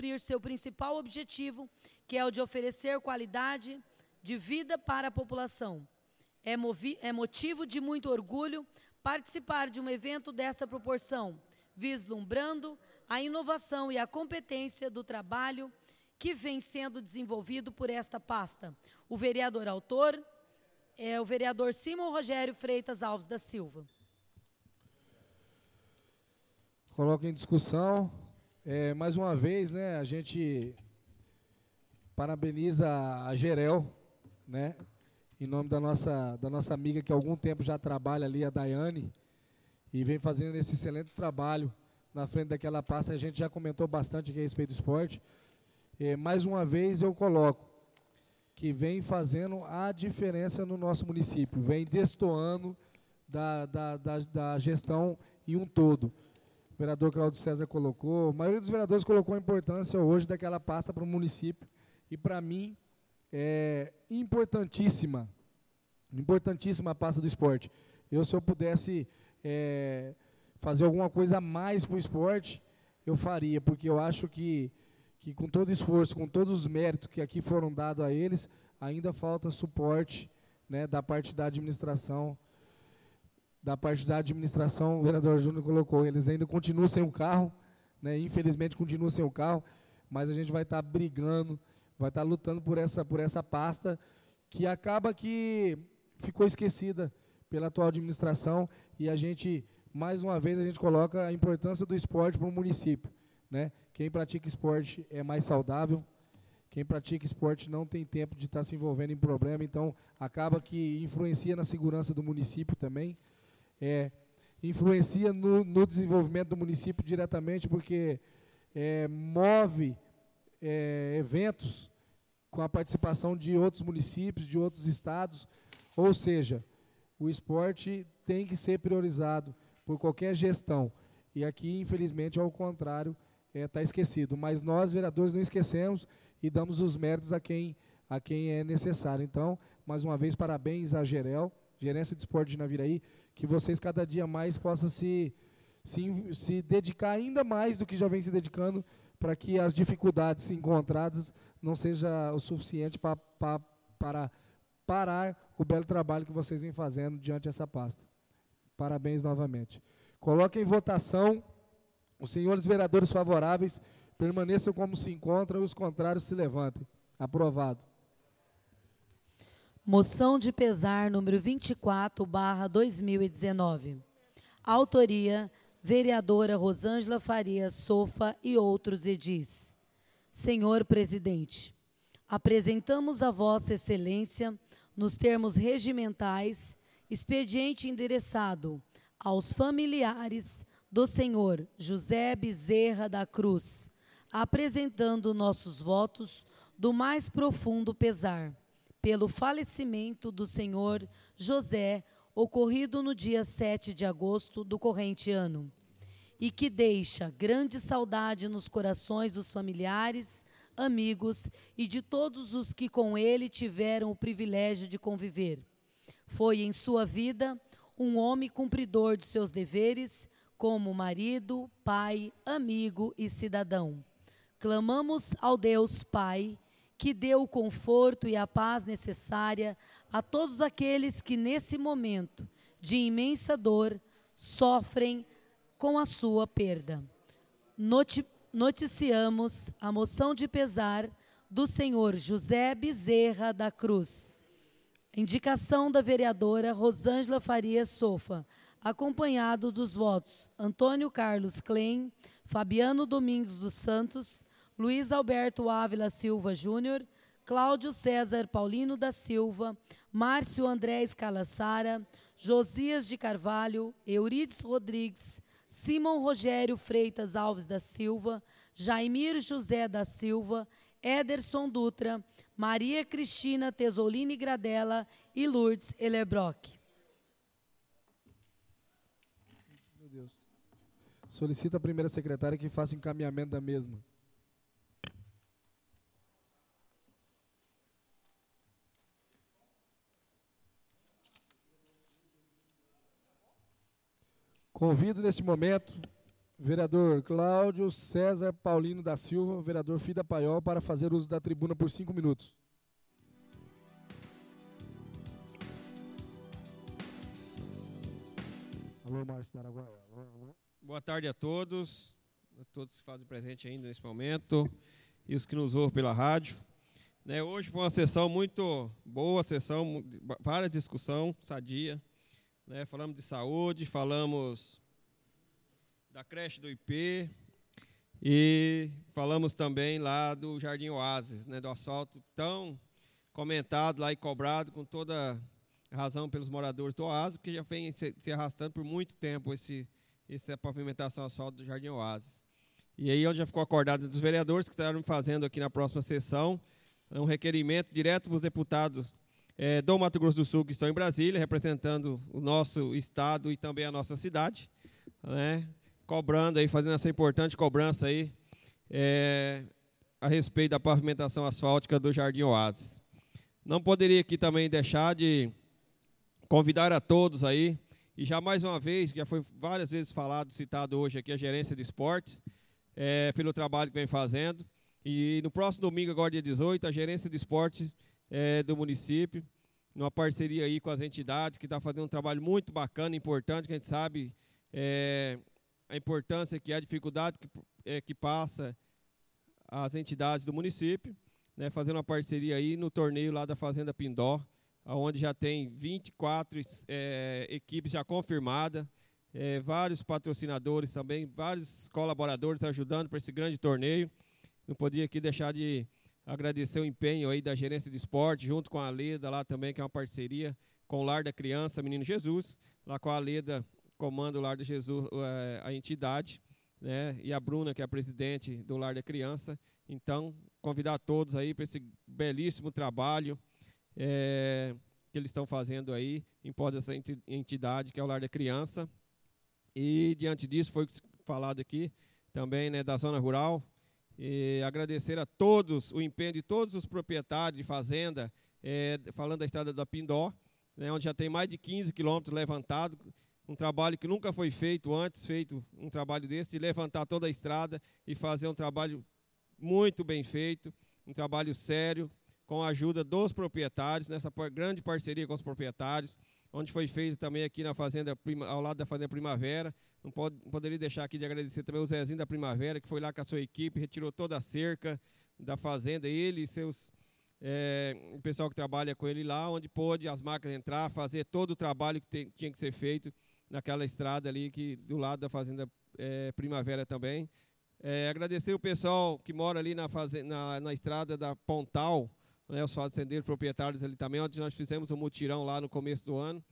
cumprir seu principal objetivo, que é o de oferecer qualidade de vida para a população. É motivo de muito orgulho participar de um evento desta proporção, vislumbrando a inovação e a competência do trabalho que vem sendo desenvolvido por esta pasta. O vereador autor é o vereador Simon Rogério Freitas Alves da Silva. Coloco em discussão. Mais uma vez, né, a gente parabeniza a Gerel, né, em nome da nossa amiga que há algum tempo já trabalha ali, a Daiane, e vem fazendo esse excelente trabalho na frente daquela pasta. A gente já comentou bastante aqui a respeito do esporte. Mais uma vez eu coloco que vem fazendo a diferença no nosso município, vem destoando da gestão em um todo. O vereador Claudio César colocou, a maioria dos vereadores colocou a importância hoje daquela pasta para o município, e para mim é importantíssima a pasta do esporte. Se eu pudesse fazer alguma coisa a mais para o esporte, eu faria, porque eu acho que com todo esforço, com todos os méritos que aqui foram dados a eles, ainda falta suporte, né, da parte da administração. O vereador Júnior colocou, eles ainda continuam sem o carro, né, infelizmente continuam sem o carro, mas a gente vai estar brigando, vai estar lutando por essa pasta, que acaba que ficou esquecida pela atual administração, e a gente, mais uma vez, a gente coloca a importância do esporte para o município, né? Quem pratica esporte é mais saudável, quem pratica esporte não tem tempo de estar se envolvendo em problema, então acaba que influencia na segurança do município também, influencia no desenvolvimento do município diretamente, porque move eventos com a participação de outros municípios, de outros estados, ou seja, o esporte tem que ser priorizado por qualquer gestão, e aqui, infelizmente, ao contrário, está esquecido, mas nós, vereadores, não esquecemos e damos os méritos a quem é necessário. Então, mais uma vez, parabéns à Gerel, Gerência de Esporte de Naviraí, que vocês cada dia mais possam se dedicar ainda mais do que já vem se dedicando, para que as dificuldades encontradas não seja o suficiente para parar o belo trabalho que vocês vêm fazendo diante dessa pasta. Parabéns novamente. Coloque em votação. Os senhores vereadores favoráveis permaneçam como se encontram e os contrários se levantem. Aprovado. Moção de pesar número 24/2019. Autoria, vereadora Rosângela Farias Sofa e outros edis. Senhor presidente, apresentamos a Vossa Excelência, nos termos regimentais, expediente endereçado aos familiares do senhor José Bezerra da Cruz, apresentando nossos votos do mais profundo pesar pelo falecimento do senhor José, ocorrido no dia 7 de agosto do corrente ano, e que deixa grande saudade nos corações dos familiares, amigos e de todos os que com ele tiveram o privilégio de conviver. Foi em sua vida um homem cumpridor de seus deveres, como marido, pai, amigo e cidadão. Clamamos ao Deus Pai, que deu o conforto e a paz necessária a todos aqueles que, nesse momento de imensa dor, sofrem com a sua perda. Noticiamos a moção de pesar do senhor José Bezerra da Cruz. Indicação da vereadora Rosângela Farias Sofa, acompanhado dos votos Antônio Carlos Klein, Fabiano Domingos dos Santos, Luiz Alberto Ávila Silva Júnior, Cláudio César Paulino da Silva, Márcio André Escalassara, Josias de Carvalho, Eurides Rodrigues, Simon Rogério Freitas Alves da Silva, Jaimir José da Silva, Ederson Dutra, Maria Cristina Tesolini Gradella e Lourdes Ellerbrock. Meu Deus. Solicita a primeira secretária que faça encaminhamento da mesma. Convido neste momento Vereador Cláudio César Paulino da Silva, vereador Fida Paiol, para fazer uso da tribuna por 5 minutos. Alô, Márcio da Araguaia. Boa tarde a todos que fazem presente ainda nesse momento e os que nos ouvem pela rádio. Hoje foi uma sessão muito boa, várias discussões, sadia. Falamos de saúde, falamos da creche do IP e falamos também lá do Jardim Oásis, do asfalto tão comentado lá e cobrado com toda razão pelos moradores do Oásis, porque já vem se arrastando por muito tempo essa pavimentação asfalto do Jardim Oásis. E aí onde já ficou acordado dos vereadores que estarão fazendo aqui na próxima sessão um requerimento direto para os deputados do Mato Grosso do Sul que estão em Brasília, representando o nosso estado e também a nossa cidade, cobrando aí, fazendo essa importante cobrança aí a respeito da pavimentação asfáltica do Jardim Oásis. Não poderia aqui também deixar de convidar a todos aí, e já mais uma vez, já foi várias vezes falado, citado hoje aqui a gerência de esportes, pelo trabalho que vem fazendo. E no próximo domingo, agora dia 18, a gerência de esportes do município, numa parceria aí com as entidades, que está fazendo um trabalho muito bacana, importante, que a gente sabe a importância que é, a dificuldade que passa as entidades do município, fazendo uma parceria aí no torneio lá da Fazenda Pindó, onde já tem 24 equipes já confirmadas, vários patrocinadores também, vários colaboradores ajudando para esse grande torneio. Não podia aqui deixar de agradecer o empenho aí da gerência de esporte, junto com a Leda lá também, que é uma parceria com o Lar da Criança, Menino Jesus, lá com a Leda, comanda o Lar da Jesus, a entidade, e a Bruna, que é a presidente do Lar da Criança. Então, convidar todos aí para esse belíssimo trabalho que eles estão fazendo aí, em prol dessa entidade, que é o Lar da Criança. E, diante disso, foi falado aqui também da zona rural, e agradecer a todos, o empenho de todos os proprietários de fazenda, falando da estrada da Pindó, onde já tem mais de 15 quilômetros levantado, um trabalho que nunca foi feito antes, um trabalho desse, de levantar toda a estrada e fazer um trabalho muito bem feito, um trabalho sério, com a ajuda dos proprietários, nessa grande parceria com os proprietários, onde foi feito também aqui na fazenda, ao lado da Fazenda Primavera. Não poderia deixar aqui de agradecer também o Zezinho da Primavera, que foi lá com a sua equipe, retirou toda a cerca da fazenda, ele e o pessoal que trabalha com ele lá, onde pôde as máquinas entrar, fazer todo o trabalho que tinha que ser feito naquela estrada ali, do lado da Fazenda Primavera também. Agradecer o pessoal que mora ali na estrada da Pontal, os fazendeiros proprietários ali também, onde nós fizemos um mutirão lá no começo do ano,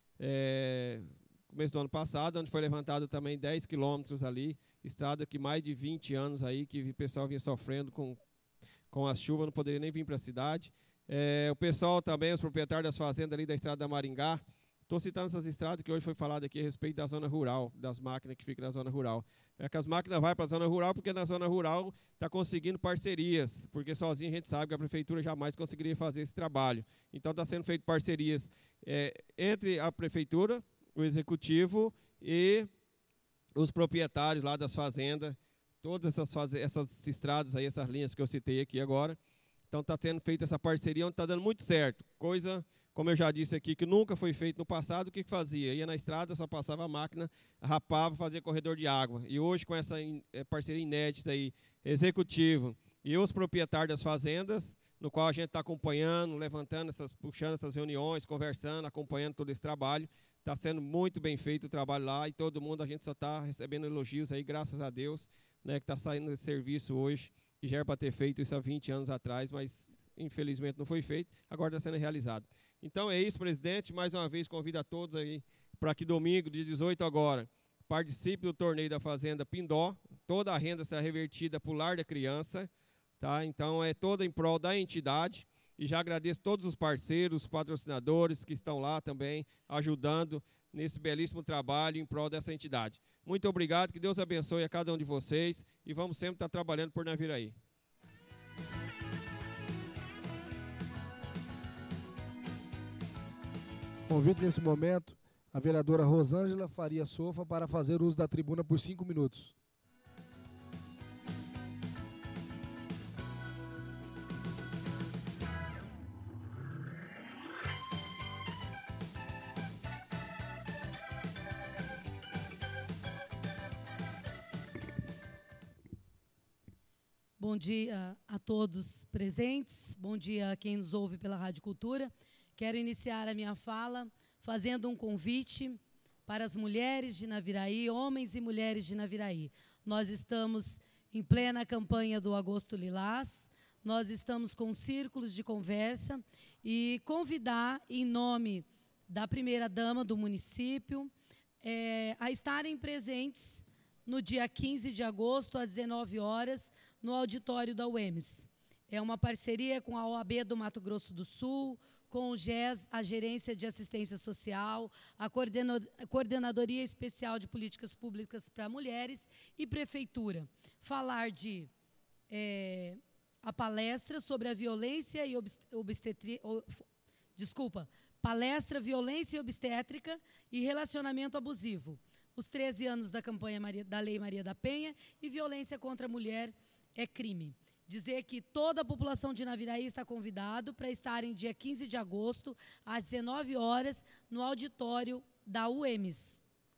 passado, onde foi levantado também 10 quilômetros ali, estrada que mais de 20 anos aí, que o pessoal vinha sofrendo com as chuvas, não poderia nem vir para a cidade. O pessoal também, os proprietários das fazendas ali da estrada da Maringá, estou citando essas estradas que hoje foi falado aqui a respeito da zona rural, das máquinas que ficam na zona rural. Que as máquinas vão para a zona rural, porque na zona rural está conseguindo parcerias, porque sozinho a gente sabe que a prefeitura jamais conseguiria fazer esse trabalho. Então está sendo feito parcerias entre a prefeitura, o executivo e os proprietários lá das fazendas, todas essas estradas aí, essas linhas que eu citei aqui agora. Então está sendo feita essa parceria, onde está dando muito certo. Coisa, como eu já disse aqui, que nunca foi feito no passado. O que fazia? Ia na estrada, só passava a máquina, rapava, fazia corredor de água. E hoje, com essa parceria inédita aí, executivo e os proprietários das fazendas, no qual a gente está acompanhando, puxando essas reuniões, conversando, acompanhando todo esse trabalho. Está sendo muito bem feito o trabalho lá, e todo mundo, a gente só está recebendo elogios aí, graças a Deus, que está saindo desse serviço hoje, que já era para ter feito isso há 20 anos atrás, mas infelizmente não foi feito, agora está sendo realizado. Então é isso, presidente, mais uma vez convido a todos aí para que domingo, dia 18 agora, participe do torneio da Fazenda Pindó, toda a renda será revertida para o Lar da Criança, tá? Então é toda em prol da entidade. E já agradeço todos os parceiros, patrocinadores que estão lá também, ajudando nesse belíssimo trabalho em prol dessa entidade. Muito obrigado, que Deus abençoe a cada um de vocês e vamos sempre estar trabalhando por Naviraí. Convido nesse momento a vereadora Rosângela Faria Sofa para fazer uso da tribuna por 5 minutos. Bom dia a todos presentes, bom dia a quem nos ouve pela Rádio Cultura. Quero iniciar a minha fala fazendo um convite para as mulheres de Naviraí, homens e mulheres de Naviraí. Nós estamos em plena campanha do Agosto Lilás, nós estamos com círculos de conversa e convidar, em nome da primeira-dama do município, a estarem presentes no dia 15 de agosto, às 19 horas, no auditório da UEMS. É uma parceria com a OAB do Mato Grosso do Sul, com o GES, a Gerência de Assistência Social, a Coordenadoria Especial de Políticas Públicas para Mulheres e Prefeitura. Falar de a palestra sobre a violência e palestra Violência e Obstétrica e Relacionamento Abusivo. Os 13 anos da campanha da Lei Maria da Penha e violência contra a mulher é crime. Dizer que toda a população de Naviraí está convidado para estarem dia 15 de agosto, às 19 horas, no auditório da UEMS.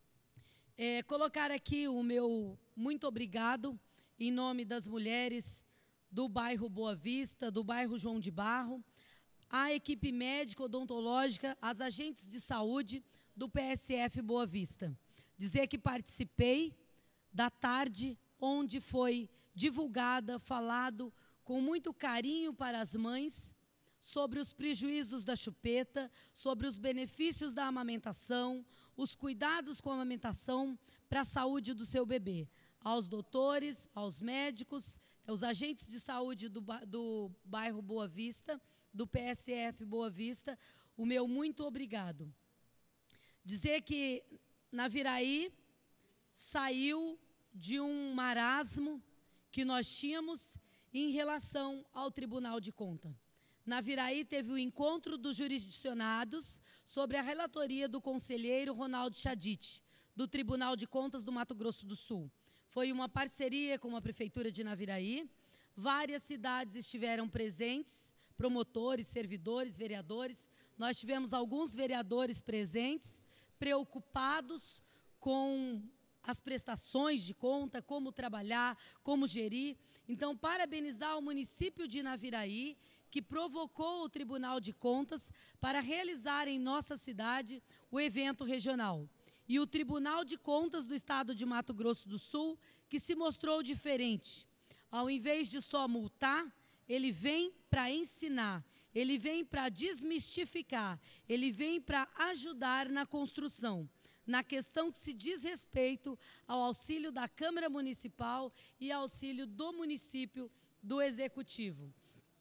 Colocar aqui o meu muito obrigado em nome das mulheres do bairro Boa Vista, do bairro João de Barro, à equipe médica odontológica, às agentes de saúde do PSF Boa Vista. Dizer que participei da tarde onde foi divulgada, falado com muito carinho para as mães sobre os prejuízos da chupeta, sobre os benefícios da amamentação, os cuidados com a amamentação para a saúde do seu bebê. Aos doutores, aos médicos, aos agentes de saúde do bairro Boa Vista, do PSF Boa Vista, o meu muito obrigado. Dizer que Naviraí saiu de um marasmo que nós tínhamos em relação ao Tribunal de Contas. Naviraí teve o encontro dos jurisdicionados sobre a relatoria do conselheiro Ronaldo Chadite, do Tribunal de Contas do Mato Grosso do Sul. Foi uma parceria com a Prefeitura de Naviraí, várias cidades estiveram presentes, promotores, servidores, vereadores. Nós tivemos alguns vereadores presentes, preocupados com as prestações de conta, como trabalhar, como gerir. Então, parabenizar o município de Naviraí, que provocou o Tribunal de Contas para realizar em nossa cidade o evento regional. E o Tribunal de Contas do Estado de Mato Grosso do Sul, que se mostrou diferente. Ao invés de só multar, ele vem para ensinar, ele vem para desmistificar, ele vem para ajudar na construção, na questão que se diz respeito ao auxílio da Câmara Municipal e auxílio do município do Executivo.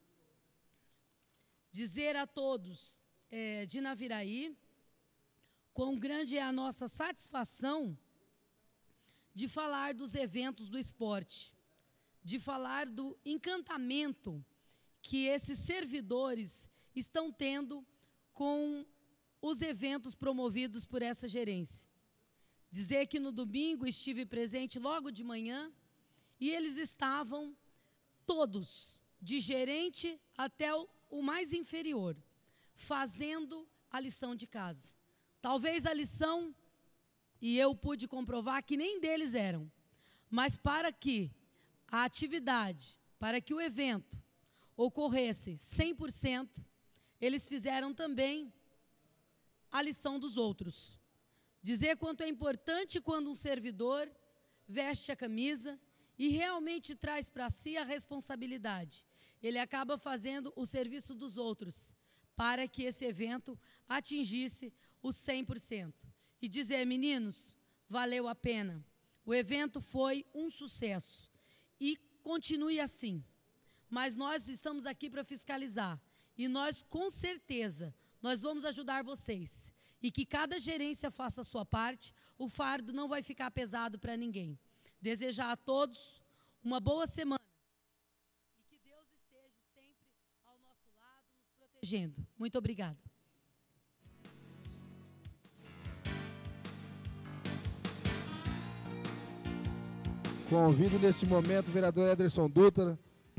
Dizer a todos de Naviraí quão grande é a nossa satisfação de falar dos eventos do esporte, de falar do encantamento que esses servidores estão tendo com os eventos promovidos por essa gerência. Dizer que no domingo estive presente logo de manhã e eles estavam todos, de gerente até o mais inferior, fazendo a lição de casa. Talvez a lição, e eu pude comprovar que nem deles eram, mas para que a atividade, para que o evento ocorresse 100%, eles fizeram também a lição dos outros. Dizer quanto é importante quando um servidor veste a camisa e realmente traz para si a responsabilidade. Ele acaba fazendo o serviço dos outros para que esse evento atingisse os 100%. E dizer, meninos, valeu a pena. O evento foi um sucesso e continue assim. Mas nós estamos aqui para fiscalizar e nós, com certeza, nós vamos ajudar vocês. E que cada gerência faça a sua parte, o fardo não vai ficar pesado para ninguém. Desejar a todos uma boa semana e que Deus esteja sempre ao nosso lado, nos protegendo. Muito obrigada. Convido neste momento o vereador Ederson Dutra